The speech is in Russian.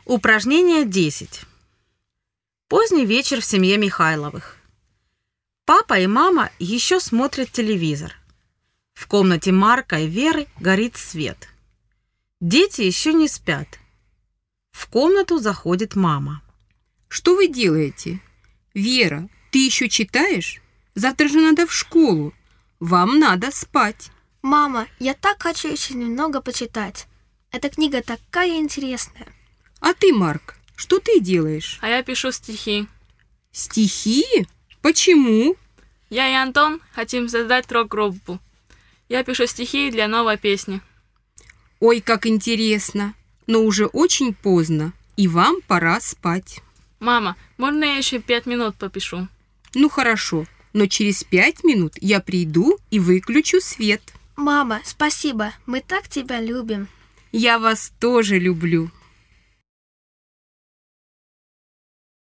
Упражнение 10. Поздний вечер в семье Михайловых. Папа и мама еще смотрят телевизор. В комнате Марка и Веры горит свет. Дети еще не спят. В комнату заходит мама. Что вы делаете? Вера, ты еще читаешь? Завтра же надо в школу. Вам надо спать. Мама, я так хочу еще немного почитать. Эта книга такая интересная. А ты, Марк, что ты делаешь? А я пишу стихи. Стихи? Почему? Я и Антон хотим создать рок-группу. Я пишу стихи для новой песни. Ой, как интересно. Но уже очень поздно, и вам пора спать. Мама, можно я еще 5 минут попишу? Ну хорошо, но через 5 минут я приду и выключу свет. Мама, спасибо, мы так тебя любим. Я вас тоже люблю.